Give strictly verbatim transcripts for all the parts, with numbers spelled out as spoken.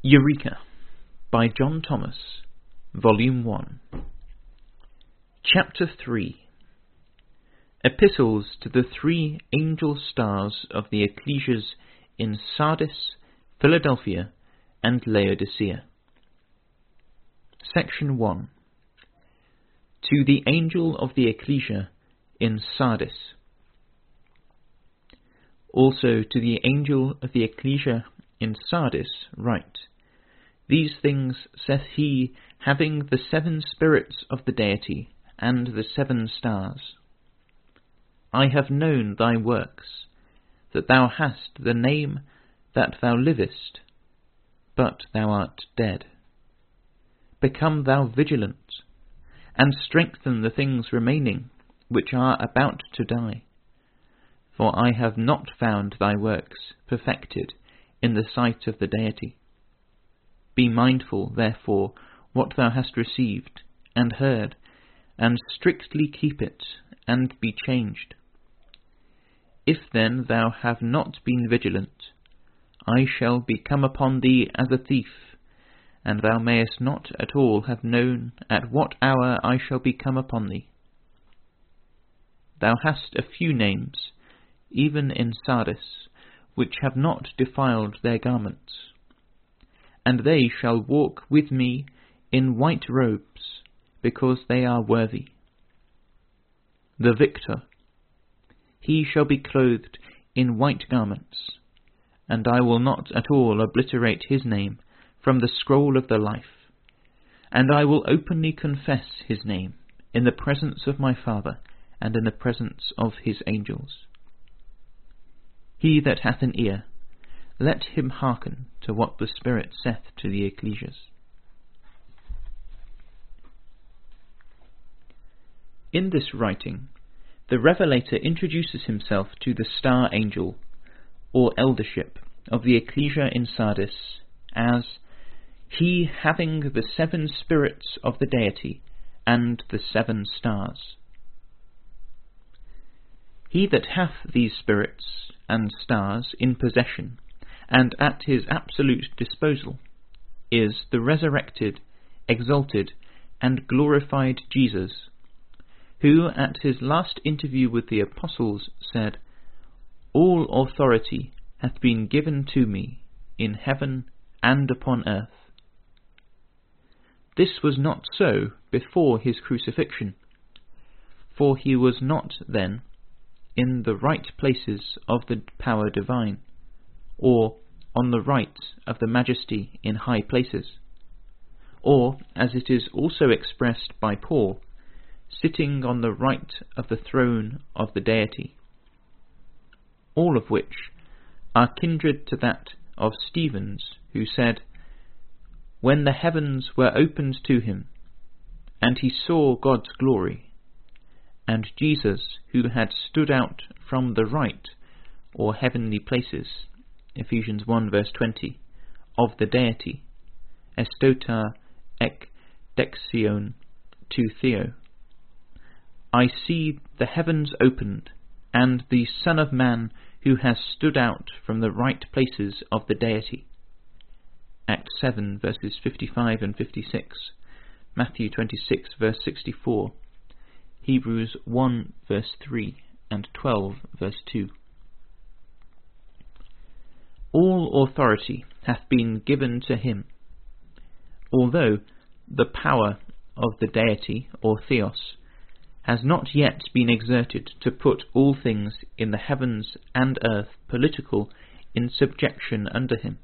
Eureka by John Thomas, Volume one. Chapter three. Epistles to the three angel stars of the ecclesias in Sardis, Philadelphia, and Laodicea. Section one. To the angel of the ecclesia in Sardis. Also to the angel of the ecclesia in Sardis write, These things saith he, having the seven spirits of the deity, and the seven stars. I have known thy works, that thou hast the name that thou livest, but thou art dead. Become thou vigilant, and strengthen the things remaining, which are about to die. For I have not found thy works perfected in the sight of the deity. Be mindful, therefore, what thou hast received and heard, and strictly keep it, and be changed. If then thou have not been vigilant, I shall be come upon thee as a thief, and thou mayest not at all have known at what hour I shall be come upon thee. Thou hast a few names, even in Sardis, which have not defiled their garments, and they shall walk with me in white robes, because they are worthy. The victor, he shall be clothed in white garments, and I will not at all obliterate his name from the scroll of the life, and I will openly confess his name in the presence of my Father and in the presence of his angels. He that hath an ear, let him hearken to what the Spirit saith to the ecclesias. In this writing, the Revelator introduces himself to the star angel, or eldership, of the ecclesia in Sardis as he having the seven spirits of the deity and the seven stars. He that hath these spirits and stars in possession and at his absolute disposal is the resurrected, exalted, and glorified Jesus, who at his last interview with the apostles said, All authority hath been given to me in heaven and upon earth. This was not so before his crucifixion, for he was not then in the right places of the power divine, or on the right of the majesty in high places, or, as it is also expressed by Paul, sitting on the right of the throne of the deity, all of which are kindred to that of Stephen, who said, When the heavens were opened to him, and he saw God's glory, and Jesus, who had stood out from the right, or heavenly places, Ephesians one verse twenty, of the deity, estota ek dexion to Theo. I see the heavens opened, and the Son of Man who has stood out from the right places of the deity. Acts seven verses fifty-five and fifty-six, Matthew twenty-six verse sixty-four, Hebrews one verse three, and twelve verse two. All authority hath been given to him, although the power of the deity, or Theos, has not yet been exerted to put all things in the heavens and earth political in subjection under him.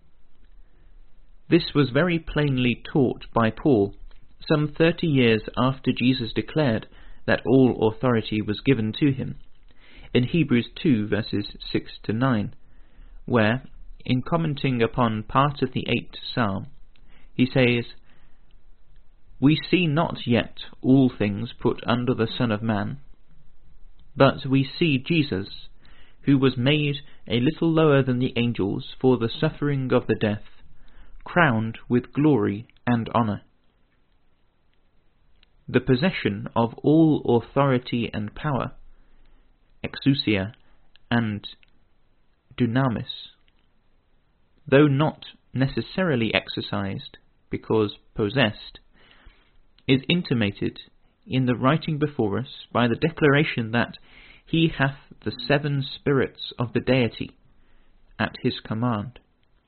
This was very plainly taught by Paul some thirty years after Jesus declared that all authority was given to him, in Hebrews two verses six to nine, where, in commenting upon part of the eighth psalm, he says, We see not yet all things put under the Son of Man, but we see Jesus, who was made a little lower than the angels for the suffering of the death, crowned with glory and honour. The possession of all authority and power, exousia and dunamis, though not necessarily exercised, because possessed, is intimated in the writing before us by the declaration that he hath the seven spirits of the deity at his command.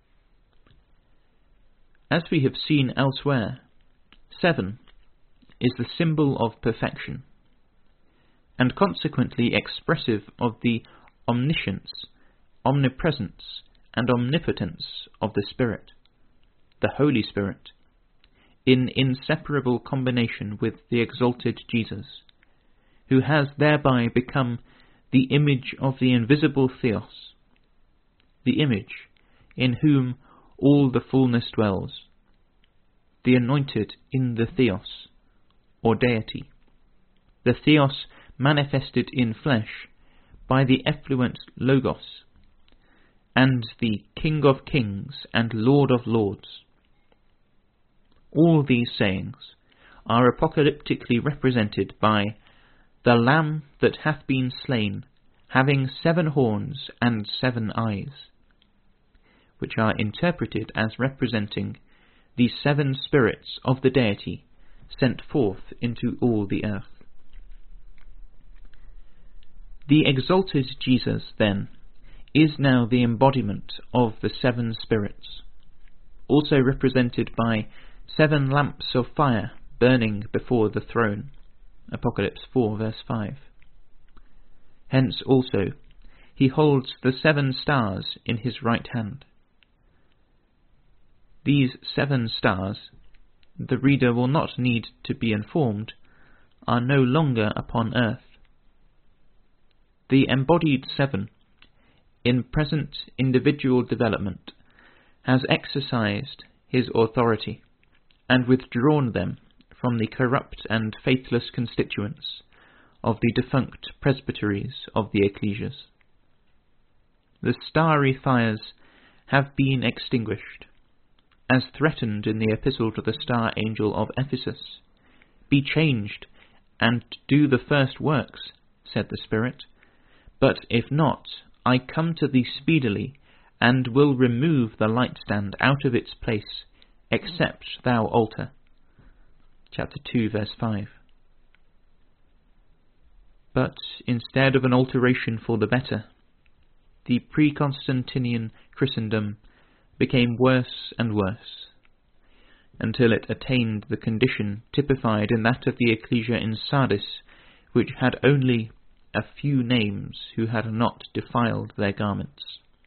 As we have seen elsewhere, seven is the symbol of perfection, and consequently expressive of the omniscience, omnipresence, and omnipotence of the Spirit, the Holy Spirit, in inseparable combination with the exalted Jesus, who has thereby become the image of the invisible Theos, the image in whom all the fullness dwells, the anointed in the Theos, or deity, the Theos manifested in flesh by the effluent Logos, and the King of kings and Lord of lords. All these sayings are apocalyptically represented by the Lamb that hath been slain, having seven horns and seven eyes, which are interpreted as representing the seven spirits of the deity sent forth into all the earth. The exalted Jesus, then, is now the embodiment of the seven spirits, also represented by seven lamps of fire burning before the throne, Apocalypse four verse five. Hence also he holds the seven stars in his right hand. These seven stars, the reader will not need to be informed, are no longer upon earth. The embodied seven, in present individual development, has exercised his authority and withdrawn them from the corrupt and faithless constituents of the defunct presbyteries of the ecclesias. The starry fires have been extinguished, as threatened in the epistle to the star angel of Ephesus. Be changed, and do the first works, said the Spirit. But if not, I come to thee speedily, and will remove the lightstand out of its place, except thou alter. Chapter two, verse five. But instead of an alteration for the better, the pre-Constantinian Christendom became worse and worse, until it attained the condition typified in that of the ecclesia in Sardis, which had only a few names who had not defiled their garments.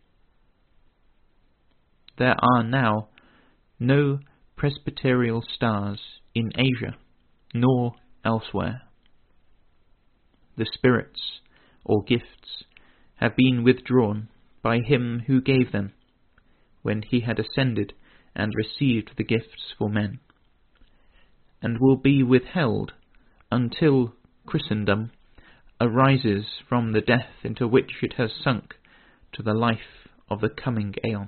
There are now no presbyterial stars in Asia, nor elsewhere. The spirits, or gifts, have been withdrawn by him who gave them, when he had ascended and received the gifts for men, and will be withheld until Christendom arises from the death into which it has sunk to the life of the coming aeon.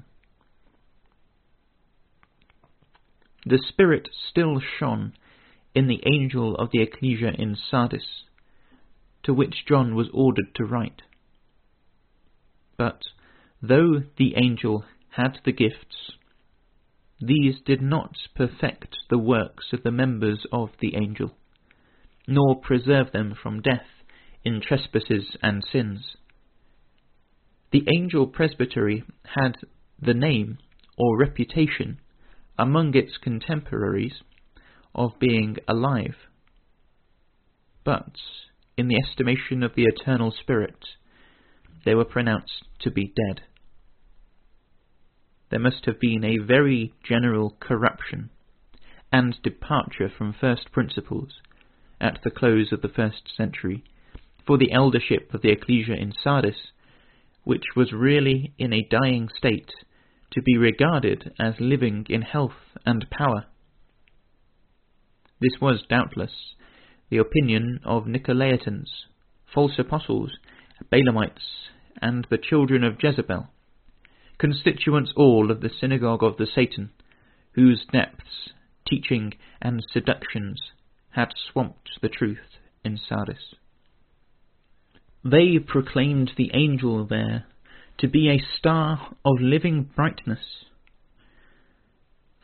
The Spirit still shone in the angel of the ecclesia in Sardis, to which John was ordered to write. But though the angel had the gifts, these did not perfect the works of the members of the angel, nor preserve them from death in trespasses and sins. The angel presbytery had the name or reputation among its contemporaries of being alive, but in the estimation of the eternal Spirit, they were pronounced to be dead. There must have been a very general corruption and departure from first principles at the close of the first century for the eldership of the ecclesia in Sardis, which was really in a dying state, to be regarded as living in health and power. This was doubtless the opinion of Nicolaitans, false apostles, Balaamites, and the children of Jezebel, constituents all of the synagogue of the Satan, whose depths, teaching, and seductions had swamped the truth in Sardis. They proclaimed the angel there to be a star of living brightness,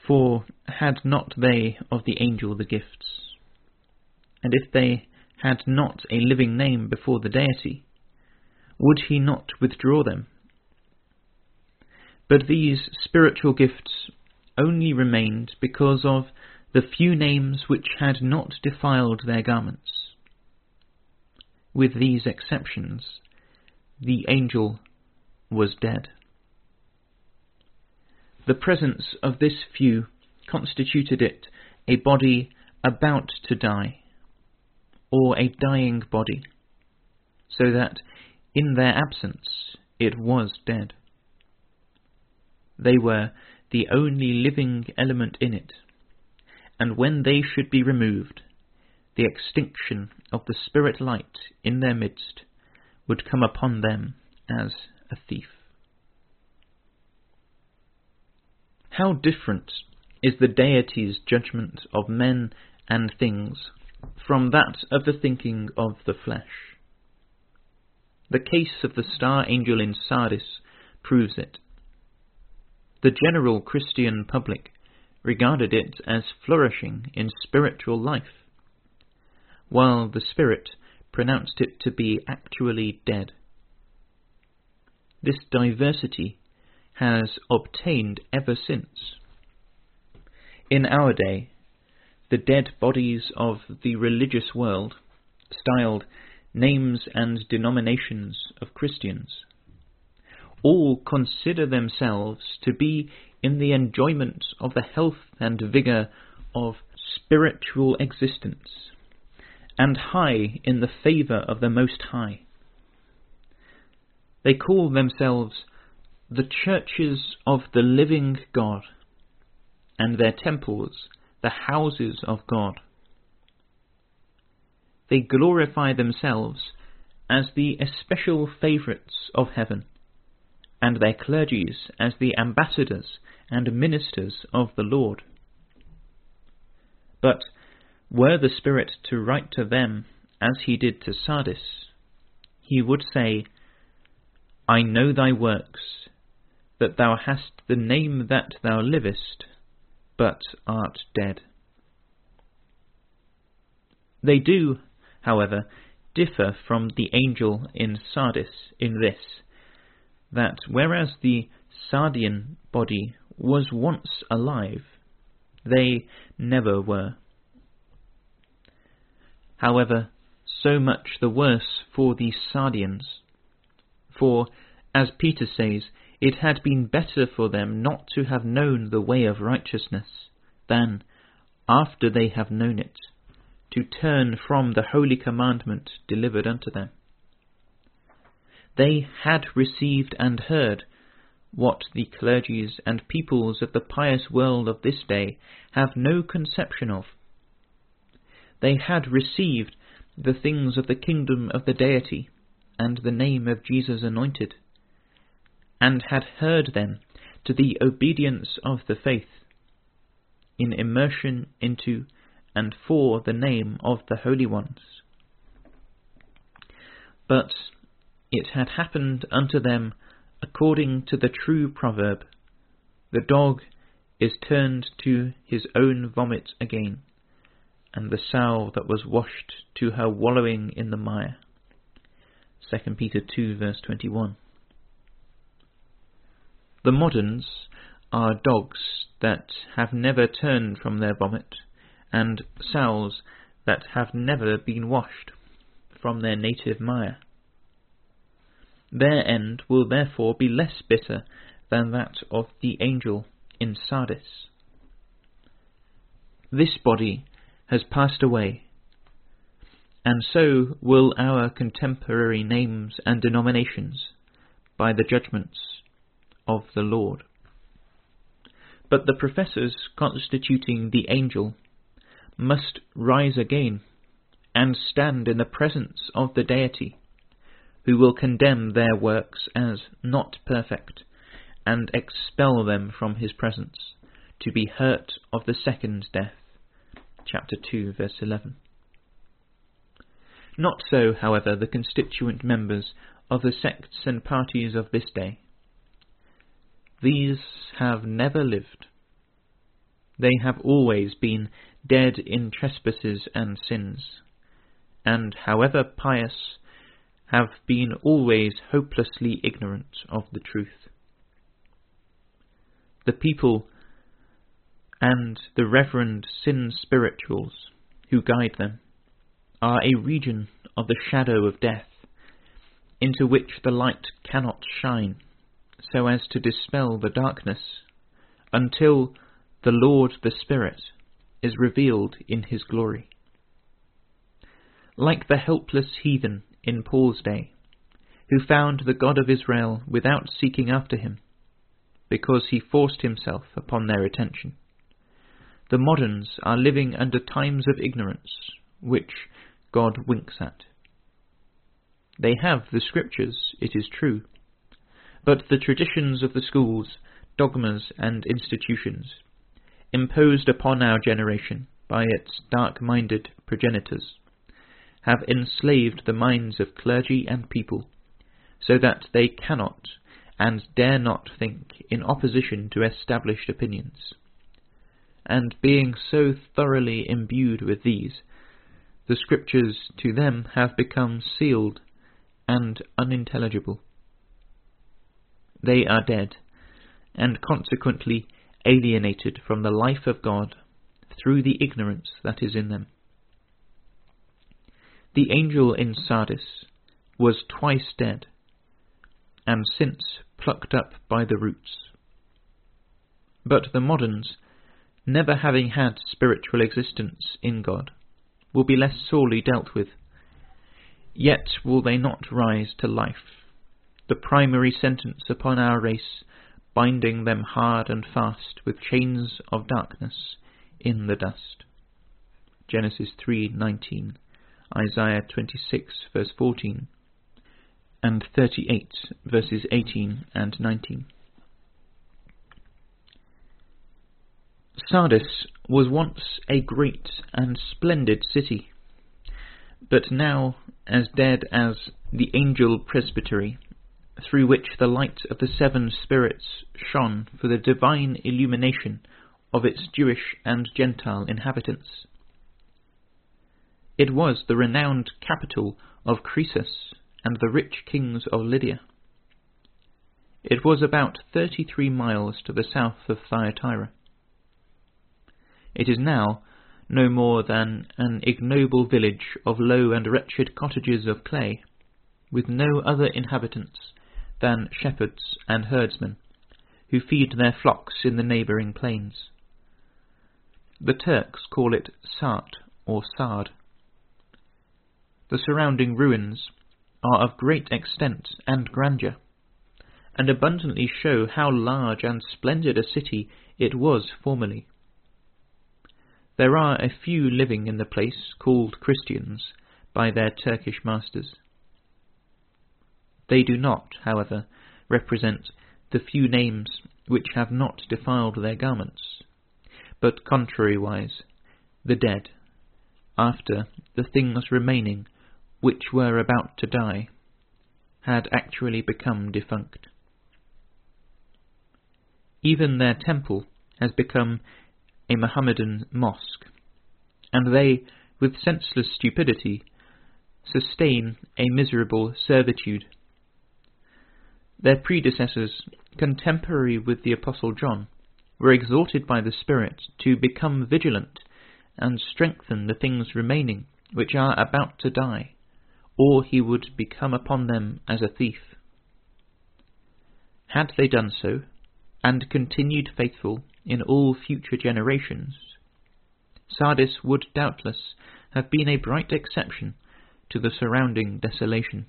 For had not they of the angel the gifts? And if they had not a living name before the deity, would he not withdraw them? But these spiritual gifts only remained because of the few names which had not defiled their garments. With these exceptions, the angel was dead. The presence of this few constituted it a body about to die, or a dying body, so that in their absence it was dead. They were the only living element in it, and when they should be removed, the extinction of the spirit light in their midst would come upon them as a thief. How different is the deity's judgment of men and things from that of the thinking of the flesh. The case of the star angel in Sardis proves it. The general Christian public regarded it as flourishing in spiritual life, while the spirit pronounced it to be actually dead. This diversity has obtained ever since. In our day, the dead bodies of the religious world, styled names and denominations of Christians, all consider themselves to be in the enjoyment of the health and vigour of spiritual existence, and high in the favour of the Most High. They call themselves the churches of the living God, and their temples the houses of God. They glorify themselves as the especial favourites of heaven, and their clergies as the ambassadors and ministers of the Lord. But were the Spirit to write to them as he did to Sardis, he would say, I know thy works, that thou hast the name that thou livest, but art dead. They do, however, differ from the angel in Sardis in this, that whereas the Sardian body was once alive, they never were. However, so much the worse for the Sardians, for, as Peter says, it had been better for them not to have known the way of righteousness, than, after they have known it, to turn from the holy commandment delivered unto them. They had received and heard what the clergies and peoples of the pious world of this day have no conception of. They had received the things of the kingdom of the deity, and the name of Jesus anointed, and had heard them to the obedience of the faith, in immersion into and for the name of the holy ones. But it had happened unto them according to the true proverb, the dog is turned to his own vomit again, and the sow that was washed to her wallowing in the mire. Second Peter two verse twenty-one. The moderns are dogs that have never turned from their vomit, and sows that have never been washed from their native mire. Their end will therefore be less bitter than that of the angel in Sardis. This body has passed away, and so will our contemporary names and denominations by the judgments of the Lord. But the professors constituting the angel must rise again and stand in the presence of the deity, who will condemn their works as not perfect and expel them from his presence, to be hurt of the second death. Chapter two, verse eleven. Not so, however, the constituent members of the sects and parties of this day. These have never lived. they have always been dead in trespasses and sins, and, however pious, have been always hopelessly ignorant of the truth. The people and the reverend sin spirituals who guide them are a region of the shadow of death, into which the light cannot shine, so as to dispel the darkness, until the Lord the Spirit is revealed in his glory. Like the helpless heathen in Paul's day, who found the God of Israel without seeking after him, because he forced himself upon their attention, the moderns are living under times of ignorance, which God winks at. They have the scriptures, it is true, but the traditions of the schools, dogmas and institutions, imposed upon our generation by its dark-minded progenitors, have enslaved the minds of clergy and people, so that they cannot and dare not think in opposition to established opinions. And being so thoroughly imbued with these, the scriptures to them have become sealed and unintelligible. They are dead, and consequently alienated from the life of God through the ignorance that is in them. The angel in Sardis was twice dead, and since plucked up by the roots. But the moderns, never having had spiritual existence in God, will be less sorely dealt with. Yet will they not rise to life, the primary sentence upon our race, binding them hard and fast with chains of darkness in the dust. Genesis three nineteen, Isaiah twenty-six verse fourteen, and thirty-eight verses eighteen and nineteen. Sardis was once a great and splendid city, but now as dead as the angel presbytery, through which the light of the seven spirits shone for the divine illumination of its Jewish and Gentile inhabitants. It was the renowned capital of Croesus and the rich kings of Lydia. It was about thirty-three miles to the south of Thyatira. It is now no more than an ignoble village of low and wretched cottages of clay, with no other inhabitants than shepherds and herdsmen, who feed their flocks in the neighbouring plains. The Turks call it Sart or Sard. The surrounding ruins are of great extent and grandeur, and abundantly show how large and splendid a city it was formerly. There are a few living in the place called Christians by their Turkish masters. They do not, however, represent the few names which have not defiled their garments, but contrariwise, the dead, after the things remaining which were about to die, had actually become defunct. Even their temple has become a Mohammedan mosque, and they, with senseless stupidity, sustain a miserable servitude. Their predecessors, contemporary with the Apostle John, were exhorted by the Spirit to become vigilant and strengthen the things remaining which are about to die, or he would become upon them as a thief. Had they done so, and continued faithful in all future generations, Sardis would doubtless have been a bright exception to the surrounding desolation.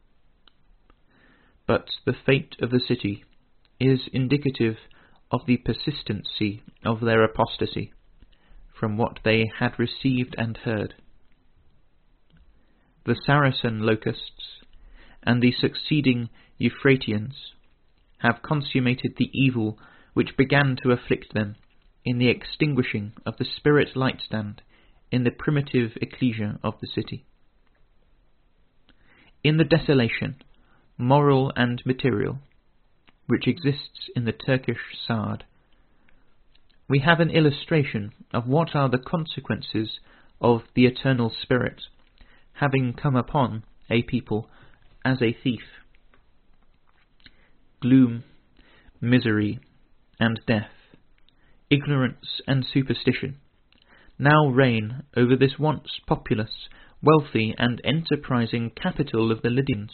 But the fate of the city is indicative of the persistency of their apostasy from what they had received and heard. The Saracen locusts and the succeeding Euphratians have consummated the evil which began to afflict them in the extinguishing of the spirit lightstand in the primitive ecclesia of the city. In the desolation, moral and material, which exists in the Turkish Sard, we have an illustration of what are the consequences of the eternal Spirit having come upon a people as a thief. Gloom, misery, and death, ignorance and superstition now reign over this once populous, wealthy, and enterprising capital of the Lydians.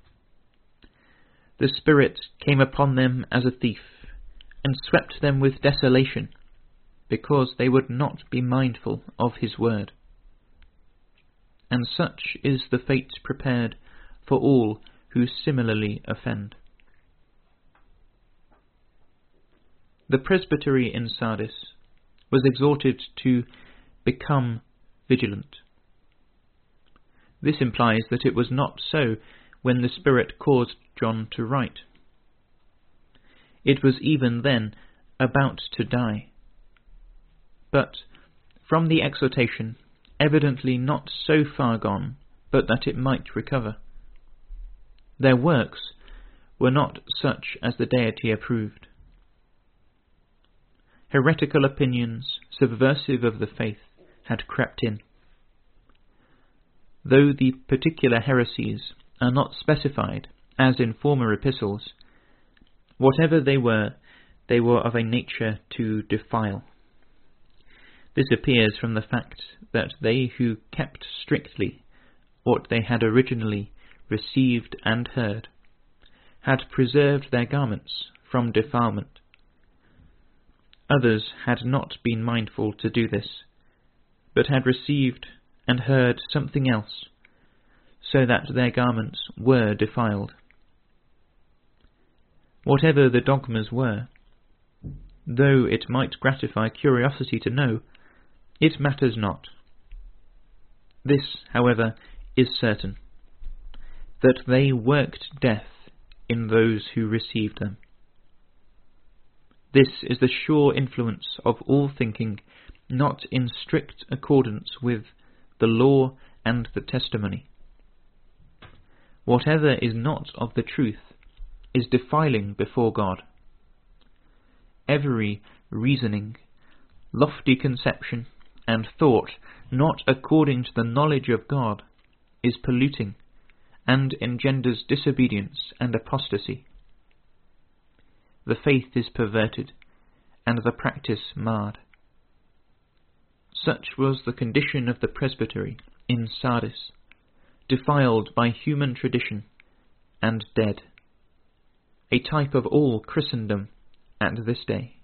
The Spirit came upon them as a thief, and swept them with desolation, because they would not be mindful of his word. And such is the fate prepared for all who similarly offend. The presbytery in Sardis was exhorted to become vigilant. This implies that it was not so when the Spirit caused John to write. It was even then about to die. But from the exhortation, evidently not so far gone, but that it might recover. Their works were not such as the deity approved. Heretical opinions, subversive of the faith, had crept in. Though the particular heresies are not specified, as in former epistles, whatever they were, they were of a nature to defile. This appears from the fact that they who kept strictly what they had originally received and heard had preserved their garments from defilement. Others had not been mindful to do this, but had received and heard something else, so that their garments were defiled. Whatever the dogmas were, though it might gratify curiosity to know, it matters not. This, however, is certain, that they worked death in those who received them. This is the sure influence of all thinking not in strict accordance with the law and the testimony. Whatever is not of the truth is defiling before God. Every reasoning, lofty conception, and thought not according to the knowledge of God is polluting, and engenders disobedience and apostasy. The faith is perverted, and the practice marred. Such was the condition of the presbytery in Sardis, defiled by human tradition and dead, a type of all Christendom at this day.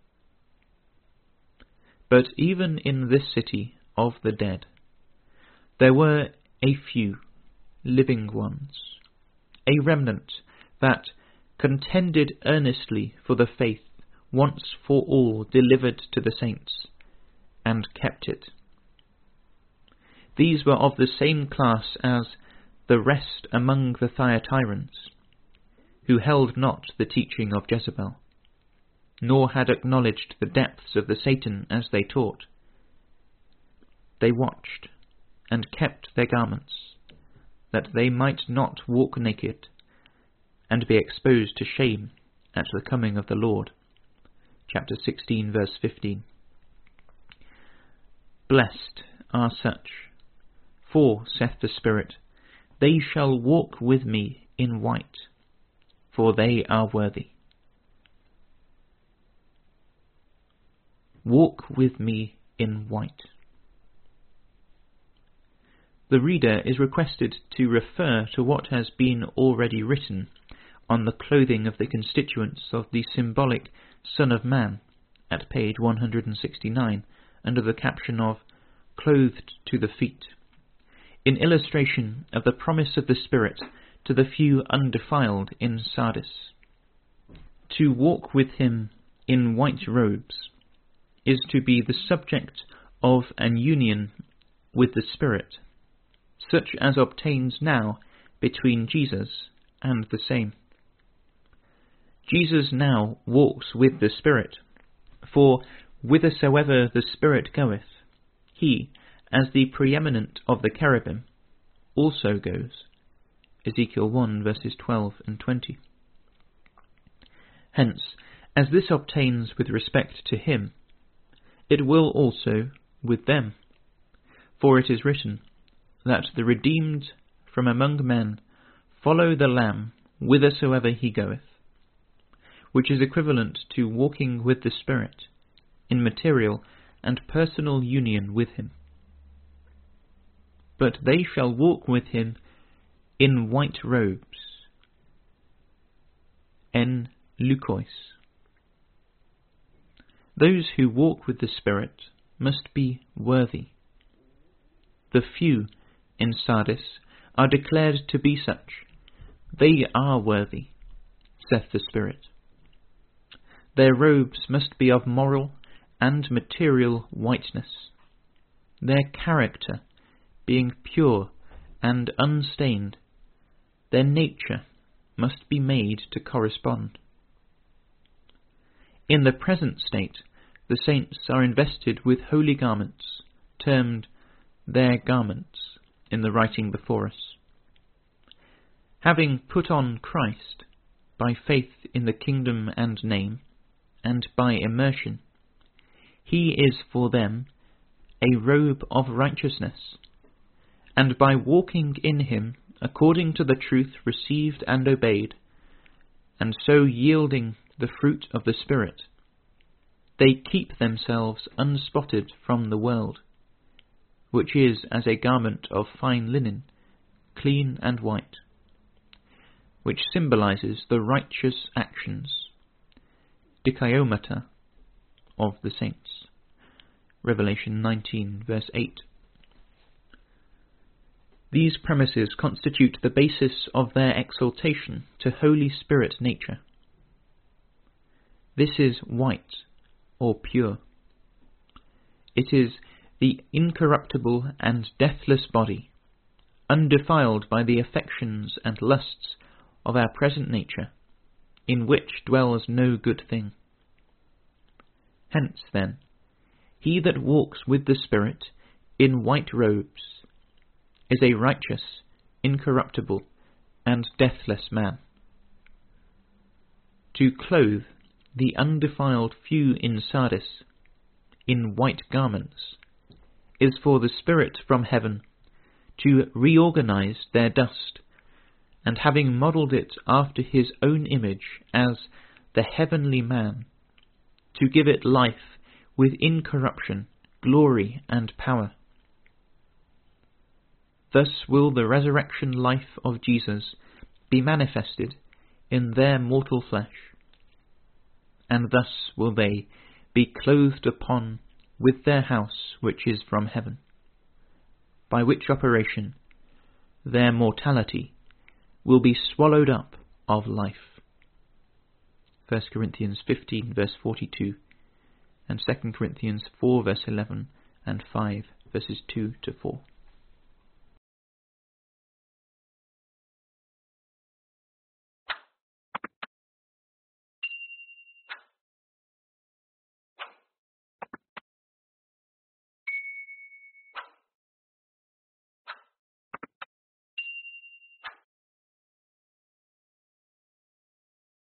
But even in this city of the dead, there were a few living ones, a remnant that contended earnestly for the faith once for all delivered to the saints, and kept it. These were of the same class as the rest among the Thyatirans, who held not the teaching of Jezebel, nor had acknowledged the depths of the Satan as they taught. They watched and kept their garments, that they might not walk naked, and be exposed to shame at the coming of the Lord. Chapter sixteen, verse fifteen. Blessed are such, for, saith the Spirit, they shall walk with me in white, for they are worthy. Walk with me in white. The reader is requested to refer to what has been already written on the clothing of the constituents of the symbolic Son of Man at page one hundred sixty-nine, under the caption of Clothed to the Feet, in illustration of the promise of the Spirit to the few undefiled in Sardis. To walk with him in white robes is to be the subject of an union with the Spirit, such as obtains now between Jesus and the same. Jesus now walks with the Spirit, for whithersoever the Spirit goeth, he, as the preeminent of the cherubim, also goes. Ezekiel one, verses twelve and twenty. Hence, as this obtains with respect to him, it will also with them. For it is written, that the redeemed from among men follow the Lamb whithersoever he goeth, which is equivalent to walking with the Spirit in material and personal union with him. But they shall walk with him in white robes, en leukois. Those who walk with the Spirit must be worthy. The few in Sardis are declared to be such. They are worthy, saith the Spirit. Their robes must be of moral and material whiteness, their character being pure and unstained. Their nature must be made to correspond. In the present state, the saints are invested with holy garments, termed their garments in the writing before us. Having put on Christ by faith in the kingdom and name, and by immersion, he is for them a robe of righteousness, and by walking in him according to the truth received and obeyed, and so yielding the fruit of the Spirit, they keep themselves unspotted from the world, which is as a garment of fine linen, clean and white, which symbolizes the righteous actions, dikaiomata, of the saints. Revelation nineteen, verse eight. These premises constitute the basis of their exaltation to Holy Spirit nature. This is white, or pure. It is the incorruptible and deathless body, undefiled by the affections and lusts of our present nature, in which dwells no good thing. Hence, then, he that walks with the Spirit in white robes is a righteous, incorruptible, and deathless man. To clothe the undefiled few in Sardis in white garments is for the Spirit from heaven to reorganize their dust, and having modelled it after his own image as the heavenly man, to give it life with incorruption, glory, and power. Thus will the resurrection life of Jesus be manifested in their mortal flesh, and thus will they be clothed upon with their house which is from heaven, by which operation their mortality will be swallowed up of life. First Corinthians fifteen, verse forty-two, and Second Corinthians four, verse eleven, and five, verses two to four.